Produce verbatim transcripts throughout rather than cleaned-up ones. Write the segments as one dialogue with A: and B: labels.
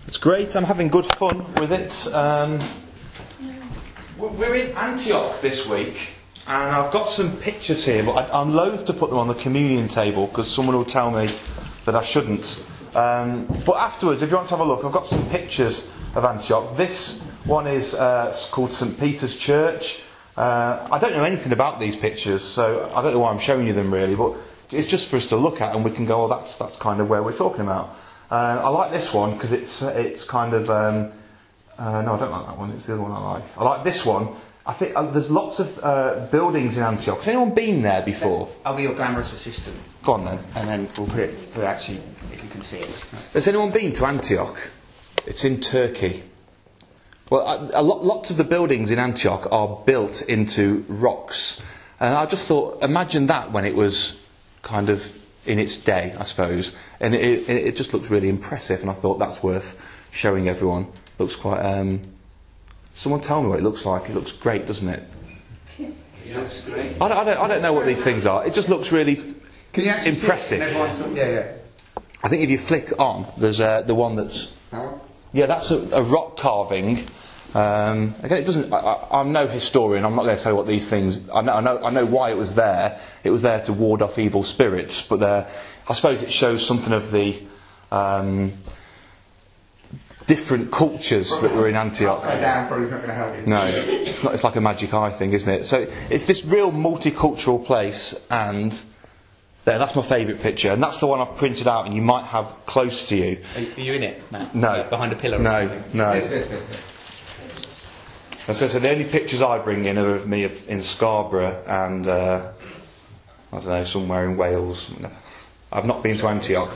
A: It's great. I'm having good fun with it. Um, we're in Antioch this week, and I've got some pictures here, but I, I'm loath to put them on the communion table because someone will tell me that I shouldn't. Um, but afterwards, if you want to have a look, I've got some pictures of Antioch. This one is uh, it's called St Peter's Church. Uh, I don't know anything about these pictures, so I don't know why I'm showing you them really, but it's just for us to look at and we can go, oh, that's that's kind of where we're talking about. Uh, I like this one because it's it's kind of um, uh, no, I don't like that one. It's the other one I like. I like this one. I think uh, there's lots of uh, buildings in Antioch. Has anyone been there before?
B: I'll be your glamorous assistant.
A: Go on then.
B: And then we'll put it so actually, if you can see it.
A: Has anyone been to Antioch? It's in Turkey. Well, a, a lot, lots of the buildings in Antioch are built into rocks, and I just thought, imagine that when it was kind of in its day, I suppose, and it, it, it just looked really impressive, and I thought that's worth showing everyone. Looks quite. Um, someone tell me what it looks like. It looks great, doesn't it?
B: It looks great.
A: I don't, I don't, I don't know what these things are. It just looks really
B: Can you actually
A: impressive.
B: See it? Yeah, yeah.
A: I think if you flick on, there's uh, the one that's.
B: How?
A: Yeah, that's a, a rock carving. Um, again, it doesn't. I, I, I'm no historian. I'm not going to tell you what these things. I know, I know. I know why it was there. It was there to ward off evil spirits. But there, I suppose it shows something of the um, different cultures that were in Antioch.
B: Upside down probably not going to help you.
A: No, it's not. It's like a magic eye thing, isn't it? So it's this real multicultural place, and there, that's my favourite picture, and that's the one I've printed out, and you might have close to you.
B: Are you, are you in it, Matt?
A: No,
B: Like behind a pillar. Or
A: no,
B: something?
A: no. And so, so the only pictures I bring in are of me in Scarborough and uh, I don't know, somewhere in Wales. I've not been to Antioch.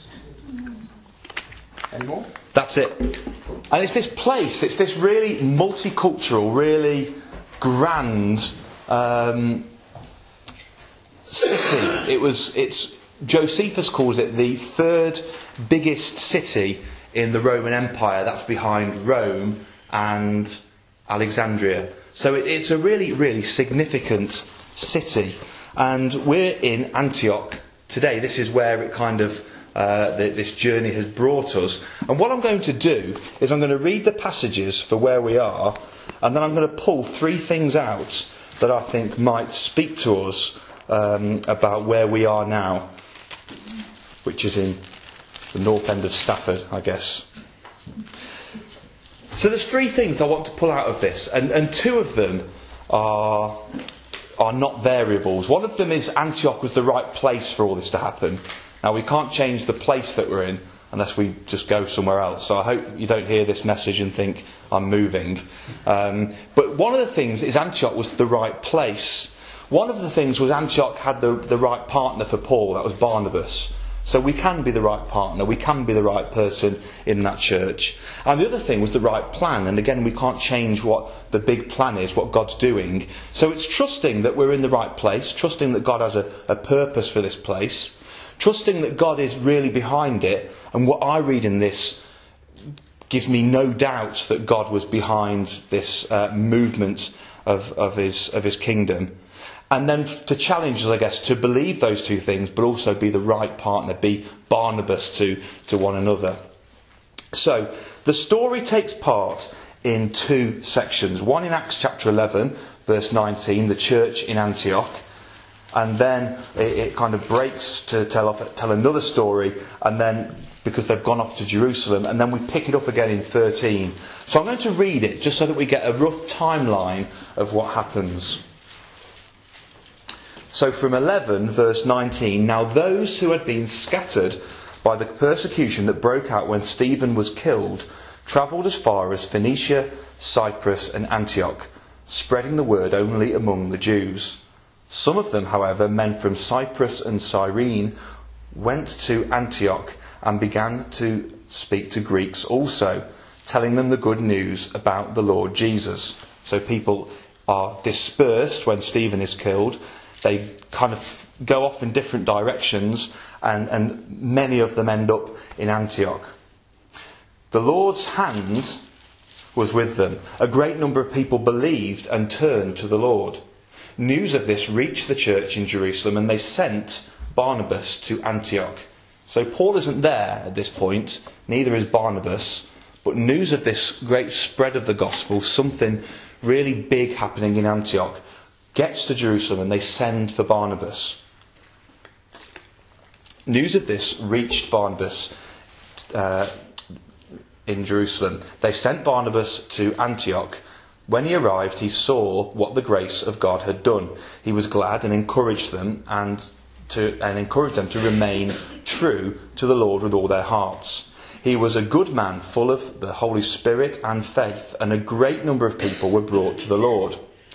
B: Any more?
A: That's it. And it's this place. It's this really multicultural, really grand um, city. It was. It's Josephus calls it the third biggest city in the Roman Empire. That's behind Rome and Alexandria. So it, it's a really, really significant city. And we're in Antioch today. This is where it kind of, uh, the, this journey has brought us. And what I'm going to do is I'm going to read the passages for where we are, and then I'm going to pull three things out that I think might speak to us um, about where we are now, which is in the north end of Stafford, I guess. So there's three things I want to pull out of this, and, and two of them are are not variables. One of them is Antioch was the right place for all this to happen. Now we can't change the place that we're in unless we just go somewhere else. So I hope you don't hear this message and think I'm moving. Um, but one of the things is Antioch was the right place. One of the things was Antioch had the, the right partner for Paul, that was Barnabas. So we can be the right partner, we can be the right person in that church. And the other thing was the right plan, and again we can't change what the big plan is, what God's doing. So it's trusting that we're in the right place, trusting that God has a, a purpose for this place, trusting that God is really behind it, and what I read in this gives me no doubt that God was behind this uh, movement of, of his of his kingdom. And then to challenge us, I guess, to believe those two things, but also be the right partner, be Barnabas to, to one another. So, the story takes part in two sections. One in Acts chapter eleven, verse nineteen, the church in Antioch. And then it, it kind of breaks to tell, off, tell another story, and then because they've gone off to Jerusalem, and then we pick it up again in thirteen. So I'm going to read it just so that we get a rough timeline of what happens. So from eleven, verse nineteen, now those who had been scattered by the persecution that broke out when Stephen was killed, travelled as far as Phoenicia, Cyprus and Antioch, spreading the word only among the Jews. Some of them, however, men from Cyprus and Cyrene, went to Antioch and began to speak to Greeks also, telling them the good news about the Lord Jesus. So people are dispersed when Stephen is killed. They kind of go off in different directions, and, and many of them end up in Antioch. The Lord's hand was with them. A great number of people believed and turned to the Lord. News of this reached the church in Jerusalem, and they sent Barnabas to Antioch. So Paul isn't there at this point, neither is Barnabas, But news of this great spread of the gospel, something really big happening in Antioch, gets to Jerusalem, and they send for Barnabas. News of this reached Barnabas uh, in Jerusalem. They sent Barnabas to Antioch. When he arrived, he saw what the grace of God had done. He was glad and encouraged them and to and encouraged them to remain true to the Lord with all their hearts. He was a good man, full of the Holy Spirit and faith, and a great number of people were brought to the Lord.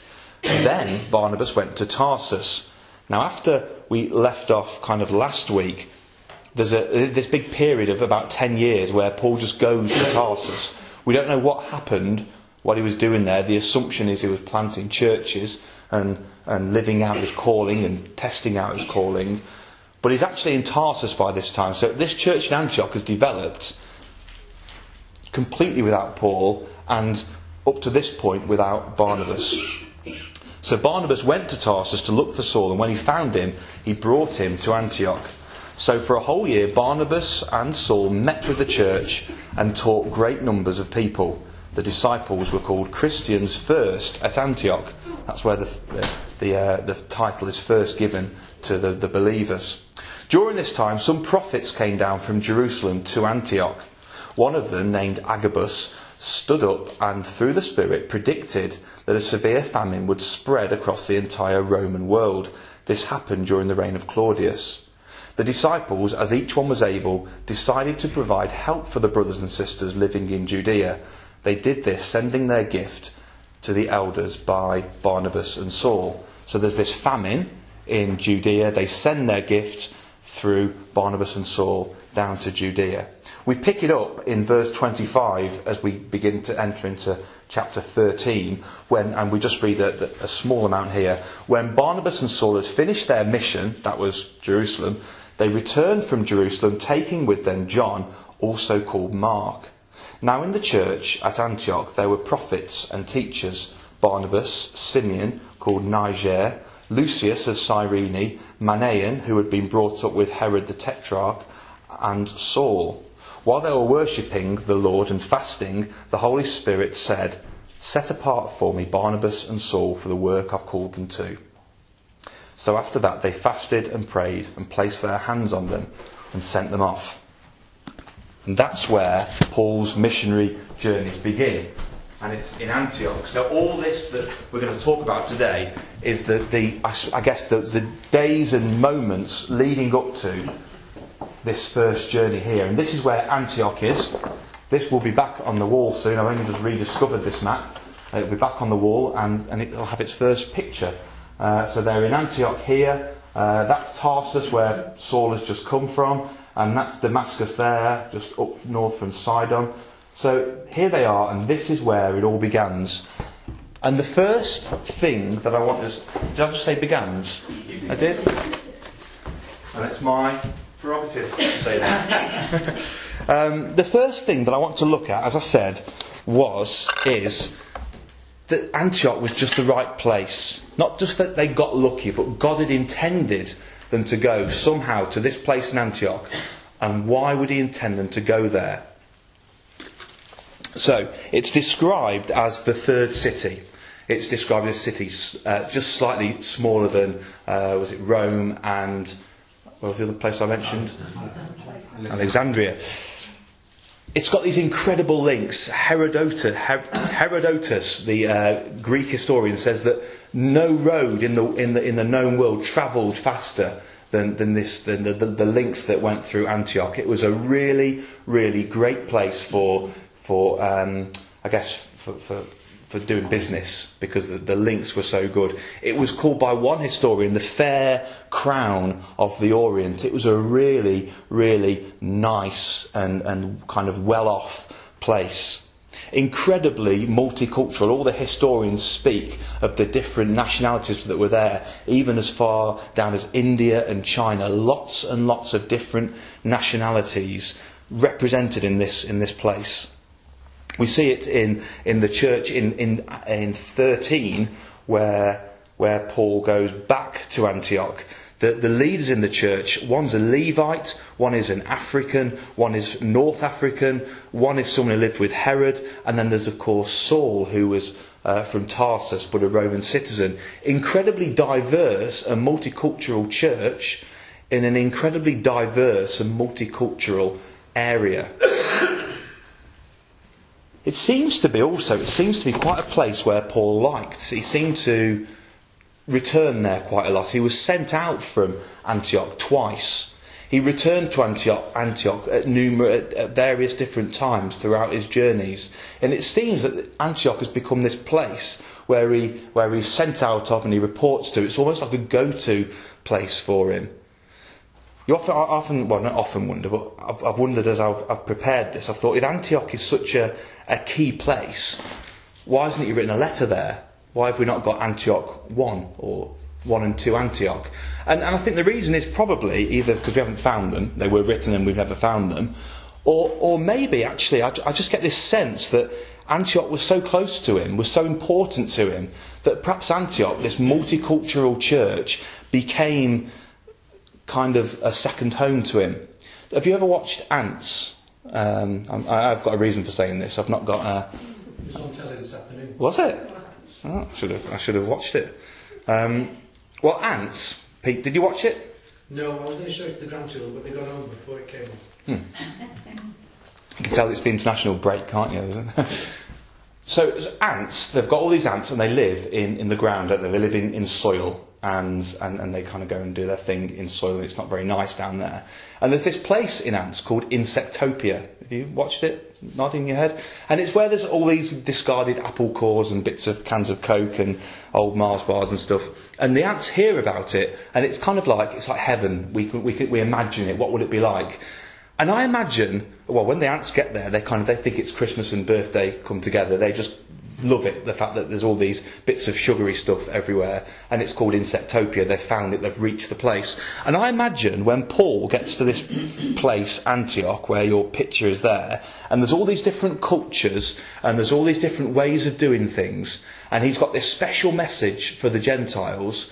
A: Then Barnabas went to Tarsus. Now, after we left off kind of last week, there's a, this big period of about ten years where Paul just goes to Tarsus. We don't know what happened, what he was doing there. The assumption is he was planting churches and, and living out his calling and testing out his calling. But he's actually in Tarsus by this time. So this church in Antioch has developed completely without Paul, and up to this point without Barnabas. So Barnabas went to Tarsus to look for Saul, and when he found him, he brought him to Antioch. So for a whole year, Barnabas and Saul met with the church and taught great numbers of people. The disciples were called Christians first at Antioch. That's where the the, the, uh, the title is first given to the, the believers. During this time, some prophets came down from Jerusalem to Antioch. One of them, named Agabus, stood up and through the Spirit predicted that a severe famine would spread across the entire Roman world. This happened during the reign of Claudius. The disciples, as each one was able, decided to provide help for the brothers and sisters living in Judea. They did this, sending their gift to the elders by Barnabas and Saul. So there's this famine in Judea. They send their gift through Barnabas and Saul down to Judea. We pick it up in verse twenty-five as we begin to enter into chapter thirteen, when, and we just read a, a small amount here. When Barnabas and Saul had finished their mission, that was Jerusalem, they returned from Jerusalem, taking with them John, also called Mark. Now in the church at Antioch there were prophets and teachers: Barnabas, Simeon, called Niger, Lucius of Cyrene, Manaen, who had been brought up with Herod the Tetrarch, and Saul. While they were worshipping the Lord and fasting, the Holy Spirit said, "Set apart for me Barnabas and Saul for the work I've called them to." So after that they fasted and prayed and placed their hands on them and sent them off. And that's where Paul's missionary journeys begin. And it's in Antioch. So all this that we're going to talk about today is the, the I guess, the, the days and moments leading up to this first journey here. And this is where Antioch is. This will be back on the wall soon. I've only just rediscovered this map. It'll be back on the wall, and, and it'll have its first picture. Uh, so they're in Antioch here. Uh, that's Tarsus, where Saul has just come from. And that's Damascus there, just up north from Sidon. So here they are, and this is where it all begins. And the first thing that I want is... Did I just say begans? I did? And it's my prerogative to say that. um, the first thing that I want to look at, as I said, was, is that Antioch was just the right place. Not just that they got lucky, but God had intended them to go somehow to this place in Antioch. And why would he intend them to go there? So, it's described as the third city. It's described as a city uh, just slightly smaller than, uh, was it Rome and, what was the other place I mentioned? Alexandria. Alexandria. It's got these incredible links. Herodotus, Her- Herodotus the uh, Greek historian, says that no road in the in the in the known world travelled faster than than this than the, the, the links that went through Antioch. It was a really really great place for for um, I guess for, for for doing business, because the, the links were so good. It was called by one historian the fair crown of the Orient. It was a really, really nice and, and kind of well-off place. Incredibly multicultural. All the historians speak of the different nationalities that were there, even as far down as India and China. Lots and lots of different nationalities represented in this in this place. We see it in, in the church in, in in thirteen, where where Paul goes back to Antioch. The, the leaders in the church, one's a Levite, one is an African, one is North African, one is someone who lived with Herod, and then there's of course Saul, who was uh, from Tarsus but a Roman citizen. Incredibly diverse and multicultural church in an incredibly diverse and multicultural area. It seems to be also, it seems to be quite a place where Paul liked. He seemed to return there quite a lot. He was sent out from Antioch twice. He returned to Antioch, Antioch at, numerous, at various different times throughout his journeys. And it seems that Antioch has become this place where he where he's sent out of and he reports to. It's almost like a go-to place for him. You often, I often, well, not often wonder, but I've, I've wondered as I've, I've prepared this. I've thought, if Antioch is such a, a key place, why hasn't he written a letter there? Why have we not got Antioch one or one and two Antioch? And, and I think the reason is probably either because we haven't found them, they were written and we've never found them, or, or maybe actually I, I just get this sense that Antioch was so close to him, was so important to him, that perhaps Antioch, this multicultural church, became kind of a second home to him. Have you ever watched Ants? Um, I, I've got a reason for saying this. I've not got a...
C: It was on telly this afternoon.
A: Was it? Oh, I should have. I should have watched it. Um, well, Ants. Pete, did you watch it?
C: No, I was going to show it to the grandchildren, but they got home before it came on.
A: Hmm. You can tell it's the international break, can't you? Isn't it? So, so ants. They've got all these ants, and they live in, in the ground. Don't they? They live in, in soil. And, and, and they kind of go and do their thing in soil, and it's not very nice down there. And there's this place in Ants called Insectopia. Have you watched it? Nodding your head? And it's where there's all these discarded apple cores and bits of cans of Coke and old Mars bars and stuff. And the ants hear about it, and it's kind of like, it's like heaven. We can, we can, we imagine it. What would it be like? And I imagine, well, when the ants get there, they kind of, they think it's Christmas and birthday come together. They just love it, the fact that there's all these bits of sugary stuff everywhere, and it's called Insectopia. They've found it, they've reached the place. And I imagine when Paul gets to this place, Antioch, where your picture is there, and there's all these different cultures, and there's all these different ways of doing things, and he's got this special message for the Gentiles,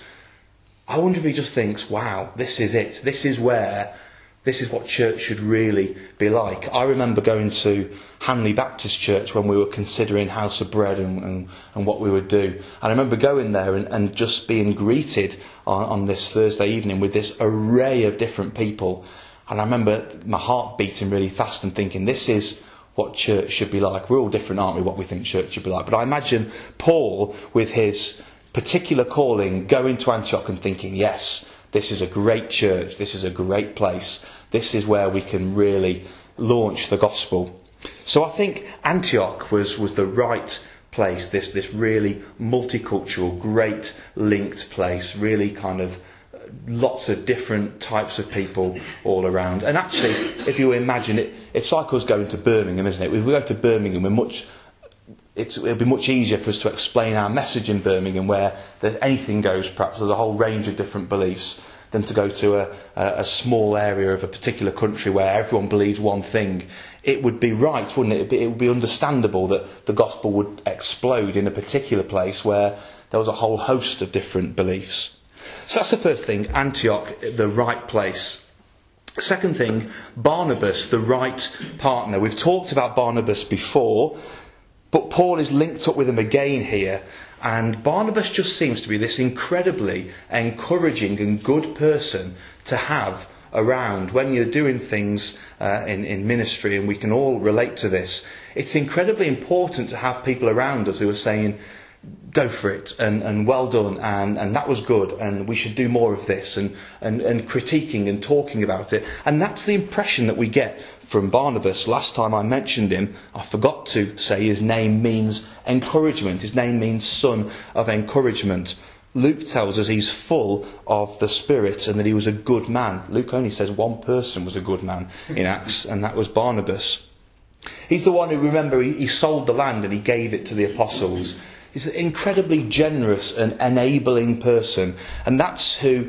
A: I wonder if he just thinks, wow, this is it. This is where... This is what church should really be like. I remember going to Hanley Baptist Church when we were considering House of Bread and, and, and what we would do. And I remember going there and, and just being greeted on, on this Thursday evening with this array of different people. And I remember my heart beating really fast and thinking, this is what church should be like. We're all different, aren't we, what we think church should be like. But I imagine Paul, with his particular calling, going to Antioch and thinking, yes, this is a great church, this is a great place, this is where we can really launch the gospel. So I think Antioch was, was the right place, this, this really multicultural, great linked place, really kind of lots of different types of people all around. And actually, if you imagine it, it's like us going to Birmingham, isn't it? If we go to Birmingham, we're much... It's, it'll be much easier for us to explain our message in Birmingham, where anything goes, perhaps there's a whole range of different beliefs, than to go to a, a, a small area of a particular country where everyone believes one thing. It would be right, wouldn't it? It'd be, it would be understandable that the gospel would explode in a particular place where there was a whole host of different beliefs. So that's the first thing, Antioch, the right place. Second thing, Barnabas, the right partner. We've talked about Barnabas before, but Paul is linked up with him again here. And Barnabas just seems to be this incredibly encouraging and good person to have around when you're doing things uh, in, in ministry, and we can all relate to this. It's incredibly important to have people around us who are saying, go for it, and, and well done, and, and that was good, and we should do more of this, and, and, and critiquing and talking about it. And that's the impression that we get from Barnabas. Last time I mentioned him, I forgot to say his name means encouragement. His name means son of encouragement. Luke tells us he's full of the Spirit and that he was a good man. Luke only says one person was a good man in Acts, and that was Barnabas. He's the one who, remember, he, he sold the land and he gave it to the apostles. He's an incredibly generous and enabling person, and that's who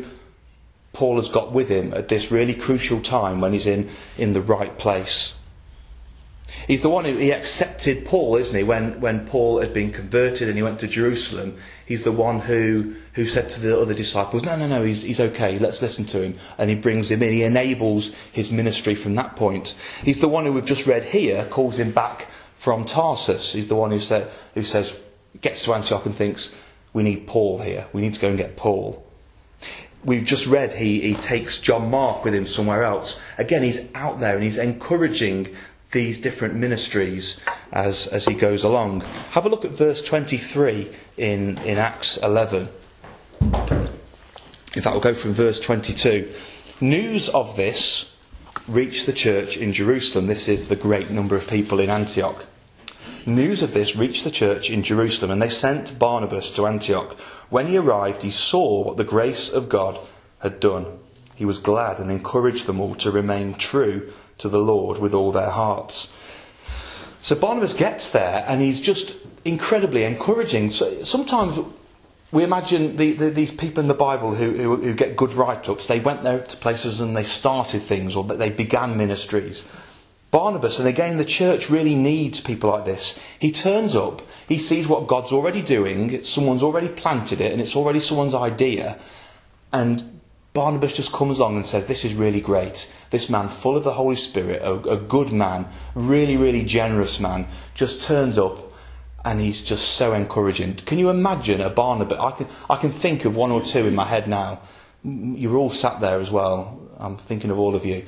A: Paul has got with him at this really crucial time when he's in, in the right place. He's the one who he accepted Paul, isn't he? When when Paul had been converted and he went to Jerusalem, he's the one who who said to the other disciples, no, no, no, he's he's okay, let's listen to him. And he brings him in, he enables his ministry from that point. He's the one who we've just read here, calls him back from Tarsus. He's the one who said who says, gets to Antioch and thinks, we need Paul here, we need to go and get Paul. We've just read he, he takes John Mark with him somewhere else. Again, he's out there and he's encouraging these different ministries as, as he goes along. Have a look at verse twenty-three in, in Acts eleven. In fact, we'll go from verse twenty-two. News of this reached the church in Jerusalem. This is the great number of people in Antioch. News of this reached the church in Jerusalem, and they sent Barnabas to Antioch. When he arrived, he saw what the grace of God had done. He was glad and encouraged them all to remain true to the Lord with all their hearts. So Barnabas gets there, and he's just incredibly encouraging. So sometimes we imagine the, the, these people in the Bible who, who, who get good write-ups. They went there to places and they started things, or they began ministries. Barnabas, and again the church really needs people like this. He turns up, he sees what God's already doing, someone's already planted it, and it's already someone's idea. And Barnabas just comes along and says, this is really great. This man full of the Holy Spirit, a, a good man, really, really generous man, just turns up and he's just so encouraging. Can you imagine a Barnabas? I can, I can think of one or two in my head now. You're all sat there as well. I'm thinking of all of you.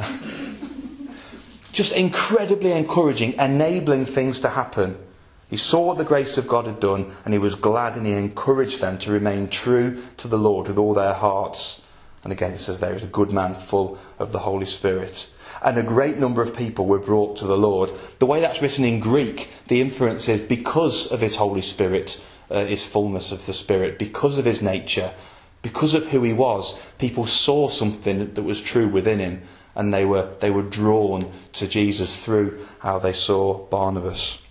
A: Just incredibly encouraging, enabling things to happen. He saw what the grace of God had done, and he was glad, and he encouraged them to remain true to the Lord with all their hearts. And again it says there is a good man full of the Holy Spirit. And a great number of people were brought to the Lord. The way that's written in Greek, the inference is because of his Holy Spirit, uh, his fullness of the Spirit, because of his nature, because of who he was, people saw something that was true within him. And they were they were drawn to Jesus through how they saw Barnabas.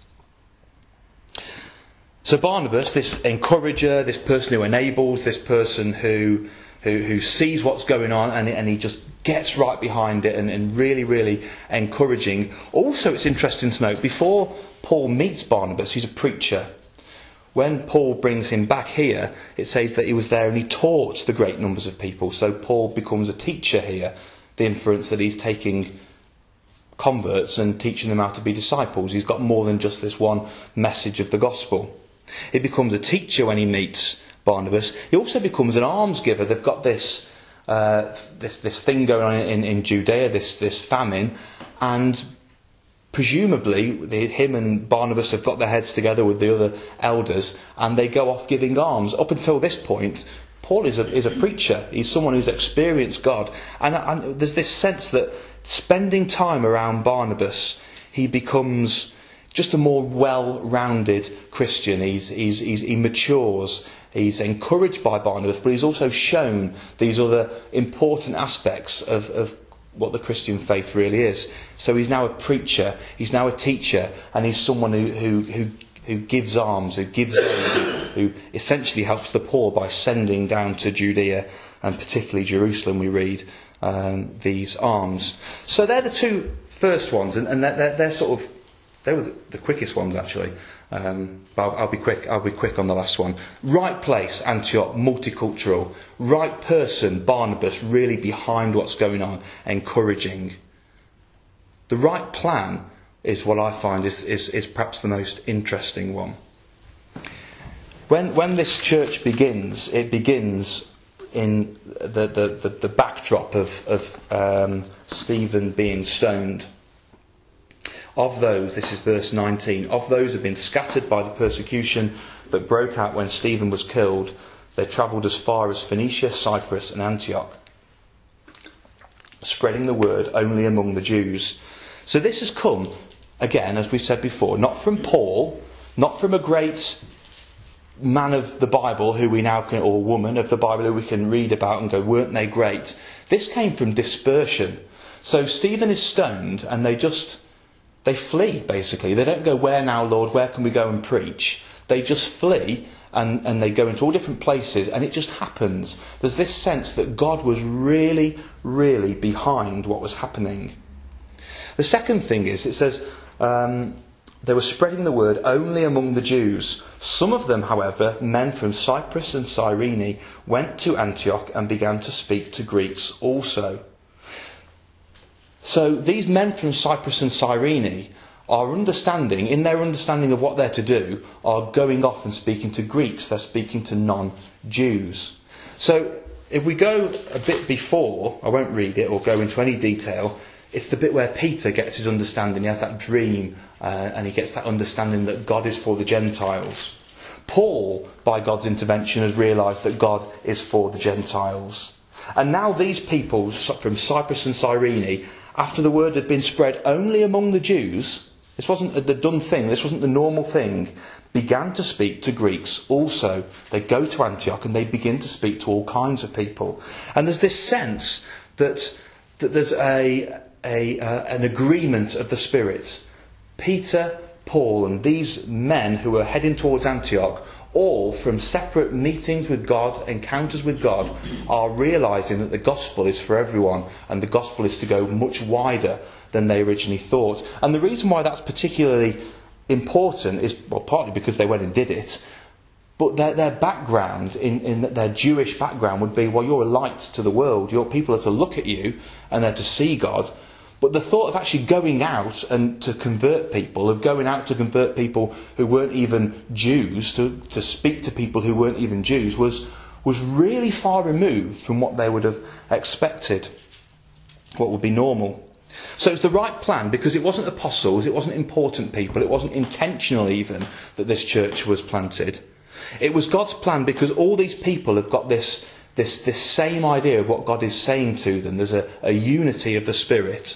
A: So Barnabas, this encourager, this person who enables, this person who who, who sees what's going on, and, and he just gets right behind it, and, and really, really encouraging. Also, it's interesting to note, before Paul meets Barnabas, he's a preacher. When Paul brings him back here, it says that he was there and he taught the great numbers of people. So Paul becomes a teacher here. The inference that he's taking converts and teaching them how to be disciples. He's got more than just this one message of the gospel. He becomes a teacher when he meets Barnabas. He also becomes an alms giver. They've got this uh, this this thing going on in, in Judea, this this famine, and presumably the, him and Barnabas have got their heads together with the other elders, and they go off giving alms. Up until this point, Paul is a, is a preacher. He's someone who's experienced God. And, and there's this sense that spending time around Barnabas, he becomes just a more well-rounded Christian. He's, he's, he's, he matures. He's encouraged by Barnabas, but he's also shown these other important aspects of, of what the Christian faith really is. So he's now a preacher, he's now a teacher, and he's someone who, who, who who gives alms, who gives aid, who essentially helps the poor by sending down to Judea, and particularly Jerusalem, we read, um, these alms. So they're the two first ones, and, and they're, they're sort of, they were the, the quickest ones actually. Um, but I'll, I'll be quick. I'll be quick on the last one. Right place, Antioch, multicultural. Right person, Barnabas, really behind what's going on, encouraging. The right plan is what I find is, is, is perhaps the most interesting one. When when this church begins, it begins in the the, the, the backdrop of, of um, Stephen being stoned. Of those, this is verse nineteen, of those who have been scattered by the persecution that broke out when Stephen was killed, they travelled as far as Phoenicia, Cyprus and Antioch, spreading the word only among the Jews. So this has come, again, as we said before, not from Paul, not from a great man of the Bible who we now can, or woman of the Bible who we can read about and go, weren't they great? This came from dispersion. So Stephen is stoned and they just, they flee basically. They don't go, where now, Lord, where can we go and preach? They just flee and, and they go into all different places, and it just happens. There's this sense that God was really, really behind what was happening. The second thing is, it says, Um, they were spreading the word only among the Jews. Some of them, however, men from Cyprus and Cyrene, went to Antioch and began to speak to Greeks also. So these men from Cyprus and Cyrene are understanding, in their understanding of what they're to do, are going off and speaking to Greeks. They're speaking to non-Jews. So if we go a bit before, I won't read it or go into any detail, it's the bit where Peter gets his understanding. He has that dream uh, and he gets that understanding that God is for the Gentiles. Paul, by God's intervention, has realised that God is for the Gentiles. And now these people from Cyprus and Cyrene, after the word had been spread only among the Jews, this wasn't the done thing, this wasn't the normal thing, began to speak to Greeks also. They go to Antioch and they begin to speak to all kinds of people. And there's this sense that, that there's a, a uh, an agreement of the Spirit. Peter, Paul and these men who are heading towards Antioch, all from separate meetings with God, encounters with God, are realising that the gospel is for everyone and the gospel is to go much wider than they originally thought. And the reason why that's particularly important is, well, partly because they went and did it, but their, their background, in, in their Jewish background, would be, well, you're a light to the world. Your people are to look at you and they're to see God. But the thought of actually going out and to convert people, of going out to convert people who weren't even Jews, to, to speak to people who weren't even Jews, was, was really far removed from what they would have expected, what would be normal. So it's the right plan because it wasn't apostles, it wasn't important people, it wasn't intentional even that this church was planted. It was God's plan because all these people have got this This, this same idea of what God is saying to them. There's a, a unity of the Spirit.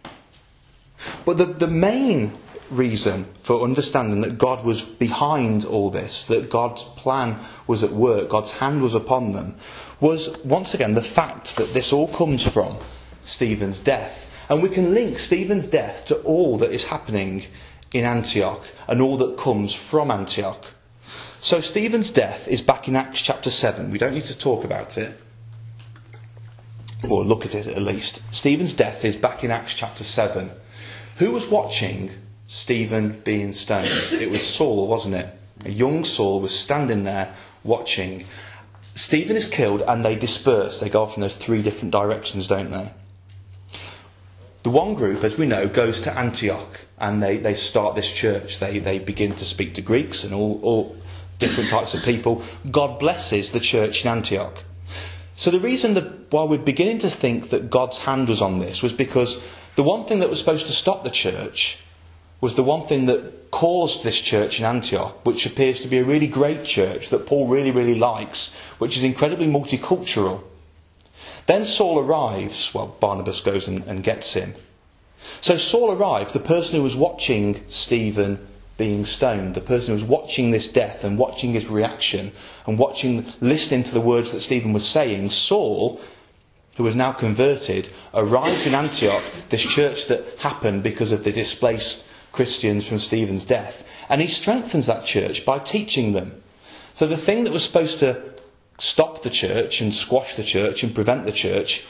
A: But the, the main reason for understanding that God was behind all this, that God's plan was at work, God's hand was upon them, was once again the fact that this all comes from Stephen's death. And we can link Stephen's death to all that is happening in Antioch and all that comes from Antioch. So Stephen's death is back in Acts chapter seven. We don't need to talk about it. Or look at it at least. Stephen's death is back in Acts chapter seven. Who was watching Stephen being stoned? It was Saul, wasn't it? A young Saul was standing there watching. Stephen is killed and they disperse. They go off in those three different directions, don't they? The one group, as we know, goes to Antioch and they, they start this church. They, they begin to speak to Greeks and all... all different types of people. God blesses the church in Antioch. So the reason that while we're beginning to think that God's hand was on this was because the one thing that was supposed to stop the church was the one thing that caused this church in Antioch, which appears to be a really great church that Paul really, really likes, which is incredibly multicultural. Then Saul arrives. Well, Barnabas goes and, and gets him. So Saul arrives, the person who was watching Stephen being stoned, the person who was watching this death and watching his reaction and watching, listening to the words that Stephen was saying. Saul, who was now converted, arrives in Antioch, this church that happened because of the displaced Christians from Stephen's death, and he strengthens that church by teaching them. So the thing that was supposed to stop the church and squash the church and prevent the church,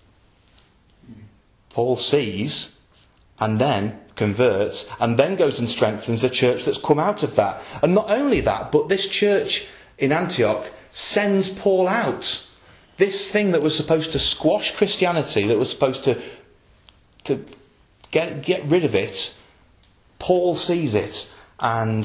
A: Paul sees and then converts, and then goes and strengthens a church that's come out of that. And not only that, but this church in Antioch sends Paul out. This thing that was supposed to squash Christianity, that was supposed to to get get rid of it, Paul sees it, and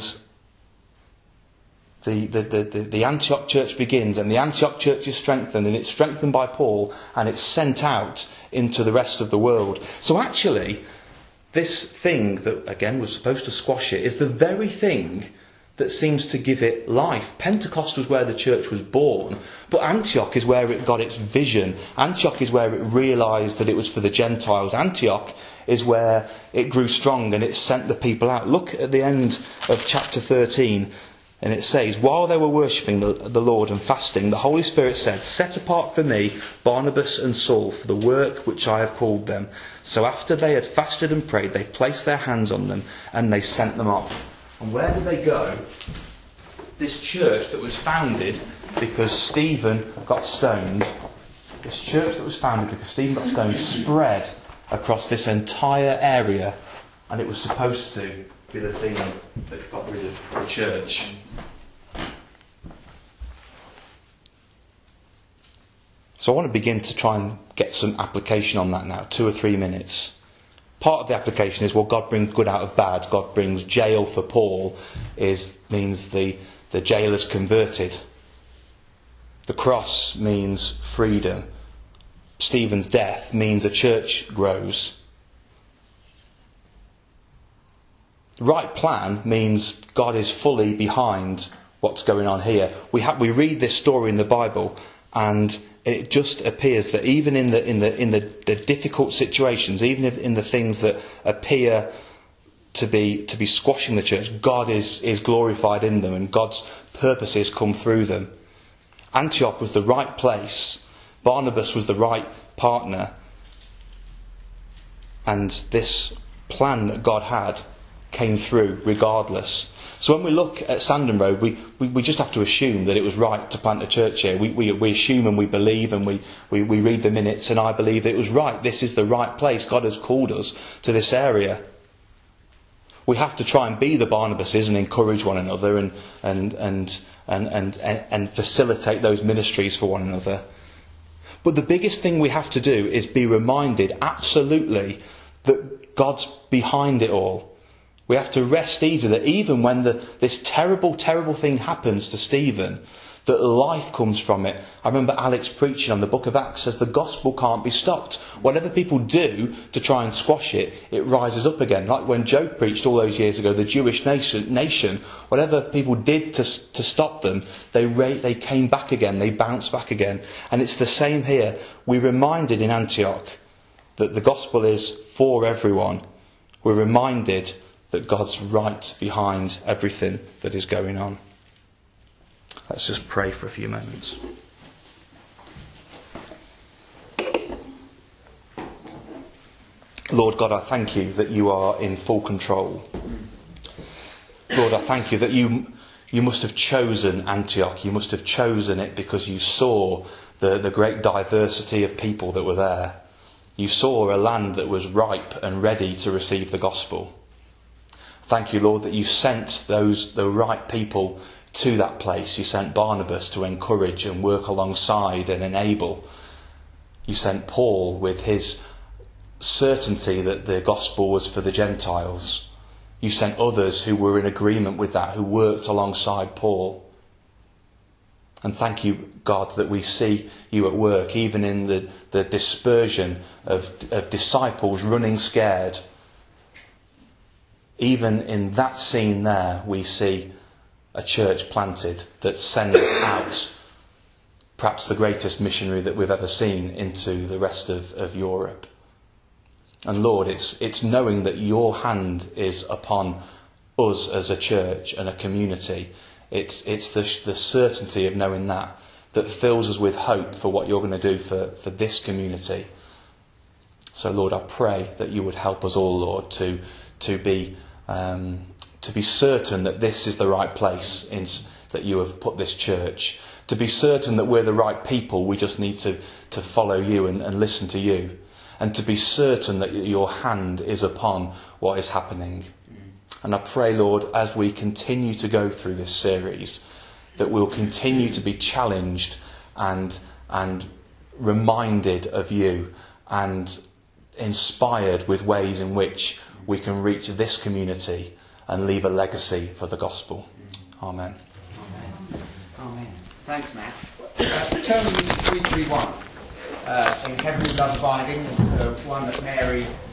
A: the the, the, the the Antioch church begins, and the Antioch church is strengthened, and it's strengthened by Paul, and it's sent out into the rest of the world. So actually, this thing that, again, was supposed to squash it is the very thing that seems to give it life. Pentecost was where the church was born, but Antioch is where it got its vision. Antioch is where it realised that it was for the Gentiles. Antioch is where it grew strong and it sent the people out. Look at the end of chapter thirteen, and it says, while they were worshipping the, the Lord and fasting, the Holy Spirit said, set apart for me Barnabas and Saul for the work which I have called them. So after they had fasted and prayed, they placed their hands on them and they sent them off. And where did they go? This church that was founded because Stephen got stoned, this church that was founded because Stephen got stoned spread across this entire area And it was supposed to be the thing that got rid of the church. So I want to begin to try and get some application on that now, two or three minutes. Part of the application is, well, God brings good out of bad. God brings jail for Paul is means the, the jailer's converted. The cross means freedom. Stephen's death means a church grows. The right plan means God is fully behind what's going on here. We have, we read this story in the Bible, and it just appears that even in the in the in the, the difficult situations, even if in the things that appear to be to be squashing the church, God is is glorified in them, and God's purposes come through them. Antioch was the right place. Barnabas was the right partner. And this plan that God had came through regardless. So when we look at Sandon Road, we, we, we just have to assume that it was right to plant a church here. We, we, we assume and we believe, and we, we, we read the minutes, and I believe it was right. This is the right place. God has called us to this area. We have to try and be the Barnabases and encourage one another and and and and and, and, and facilitate those ministries for one another. But the biggest thing we have to do is be reminded absolutely that God's behind it all. We have to rest easy that even when the, this terrible, terrible thing happens to Stephen, that life comes from it. I remember Alex preaching on the book of Acts, says the gospel can't be stopped. Whatever people do to try and squash it, it rises up again. Like when Joe preached all those years ago, the Jewish nation, nation whatever people did to to stop them, they they came back again, they bounced back again. And it's the same here. We're reminded in Antioch that the gospel is for everyone. We're reminded that God's right behind everything that is going on. Let's just pray for a few moments. Lord God, I thank you that you are in full control. Lord, I thank you that you you must have chosen Antioch. You must have chosen it because you saw the, the great diversity of people that were there. You saw a land that was ripe and ready to receive the gospel. Thank you, Lord, that you sent those the right people to that place. You sent Barnabas to encourage and work alongside and enable. You sent Paul with his certainty that the gospel was for the Gentiles. You sent others who were in agreement with that, who worked alongside Paul. And thank you, God, that we see you at work, even in the, the dispersion of, of disciples running scared. Even in that scene there, we see a church planted that sends out perhaps the greatest missionary that we've ever seen into the rest of, of Europe. And Lord, it's it's knowing that your hand is upon us as a church and a community. It's it's the, the certainty of knowing that that fills us with hope for what you're going to do for, for this community. So Lord, I pray that you would help us all, Lord, to to be um, to be certain that this is the right place in, that you have put this church. To be certain that we're the right people, we just need to, to follow you and, and listen to you. And to be certain that your hand is upon what is happening. And I pray, Lord, as we continue to go through this series, that we'll continue to be challenged and and reminded of you and inspired with ways in which we can reach this community and leave a legacy for the gospel. Amen.
B: Amen. Amen. Thanks, Matt. Uh, turn three three one. Uh, in Heavenly Love Abiding, the one that Mary